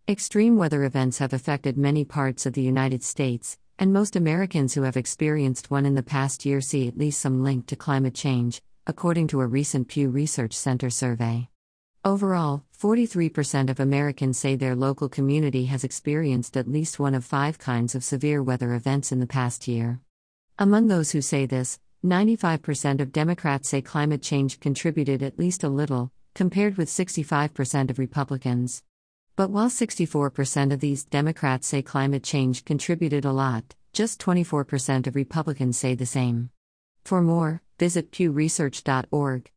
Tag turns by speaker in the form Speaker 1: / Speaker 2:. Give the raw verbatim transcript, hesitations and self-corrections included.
Speaker 1: Extreme weather events have affected many parts of the United States, and most Americans who have experienced one in the past year see at least some link to climate change, according to a recent Pew Research Center survey. Overall, forty-three percent of Americans say their local community has experienced at least one of five kinds of severe weather events in the past year. Among those who say this, ninety-five percent of Democrats say climate change contributed at least a little, compared with sixty-five percent of Republicans. But while sixty-four percent of these Democrats say climate change contributed a lot, just twenty-four percent of Republicans say the same. For more, visit pew research dot org.